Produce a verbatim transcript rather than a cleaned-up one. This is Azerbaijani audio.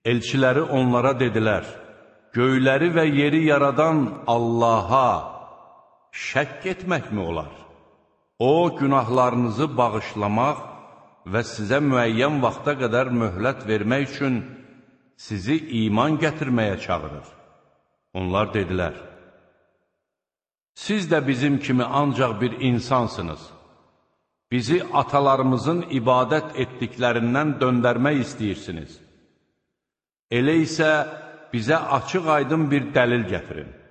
Elçiləri onlara dedilər, göyləri və yeri yaradan Allaha şəkk etməkmi olar? O, günahlarınızı bağışlamaq və sizə müəyyən vaxta qədər möhlət vermək üçün sizi iman gətirməyə çağırır. Onlar dedilər, siz də bizim kimi ancaq bir insansınız. Bizi atalarımızın ibadət etdiklərindən döndərmək istəyirsiniz. Elə isə bizə açıq aydın bir dəlil gətirin.